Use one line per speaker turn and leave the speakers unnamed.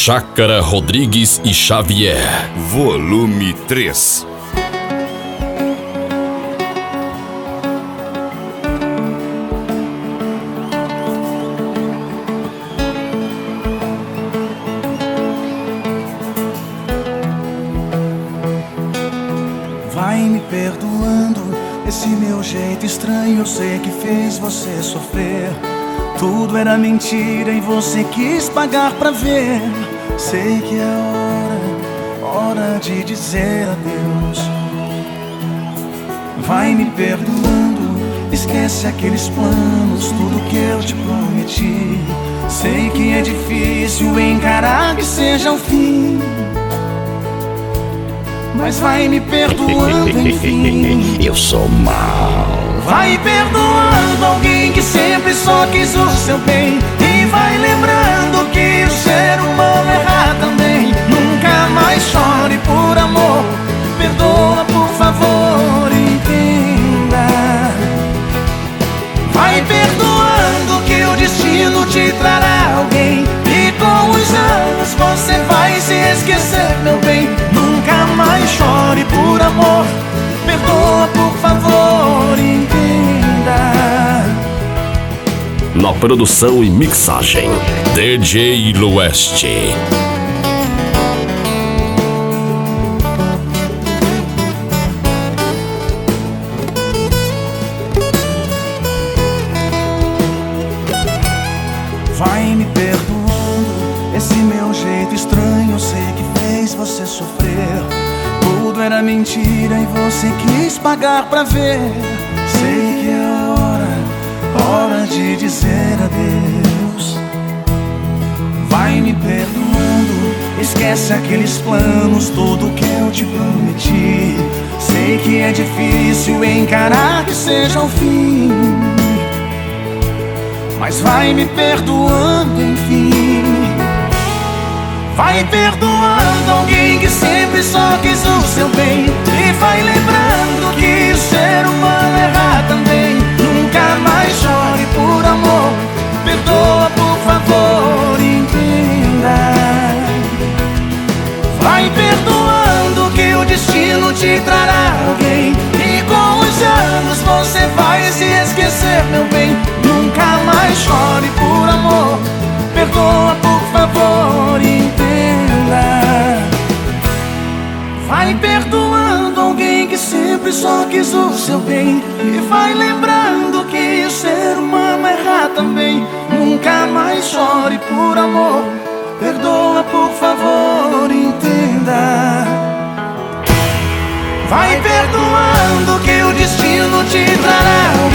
Chácara Rodrigues e Xavier,
Volume 3.
Vai me perdoando esse meu jeito estranho. Eu sei que fez você sofrer. Tudo era mentira e você quis pagar pra ver. Sei que é hora de dizer adeus. Vai me perdoando, esquece aqueles planos, tudo que eu te prometi. Sei que é difícil encarar que seja o fim, mas vai me perdoando, enfim.
Eu sou mal.
Vai perdoando alguém que sempre só quis o seu bem. E vai lembrando que o ser humano erra também. Nunca mais chore por amor. Perdoa, por favor, entenda. Vai perdoando que o destino te trará alguém. E com os anos você vai se esquecer, meu bem. Nunca mais chore por amor. Perdoa, por favor, entenda.
Na produção e mixagem, DJ Lueste.
Vai me perdoando esse meu jeito estranho. Eu sei que fez você sofrer. Tudo era mentira e você quis pagar pra ver. Sei que é hora de dizer adeus. Vai me perdoando, esquece aqueles planos, tudo que eu te prometi. Sei que é difícil encarar que seja o fim, mas vai me perdoando, enfim. Vai perdoando alguém que sempre só quis o seu bem. E vai lembrando que o ser humano erra também. Nunca mais chore por amor. Perdoa, por favor, entenda. Vai perdoando que o destino te trará alguém. E com os anos você vai se esquecer, meu bem. Nunca mais chore por amor. Perdoa, por favor, entenda. Vai perdoando alguém que sempre só quis o seu bem. E vai lembrando que o ser humano erra também. Nunca mais chore por amor. Perdoa, por favor, entenda. Vai perdoando que o destino te trará